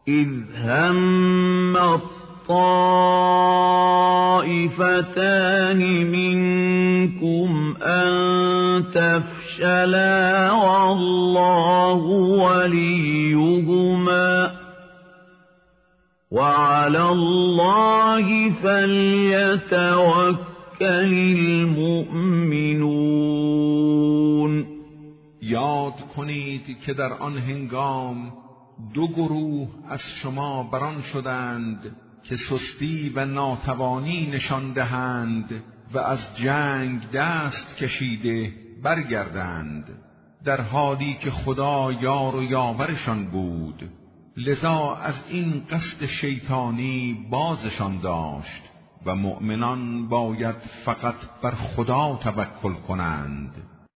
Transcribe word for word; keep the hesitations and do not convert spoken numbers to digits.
اذ هم الطائفتان منكم ان تفشلا والله وليهما وعلى الله فليتوكل المؤمنون. یاد کنید که در آن هنگام دو گروه از شما بران شدند که سستی و ناتوانی نشان دهند و از جنگ دست کشیده برگردند، در حالی که خدا یار و یاورشان بود. لذا از این قصد شیطانی بازشان داشت و مؤمنان باید فقط بر خدا توکل کنند.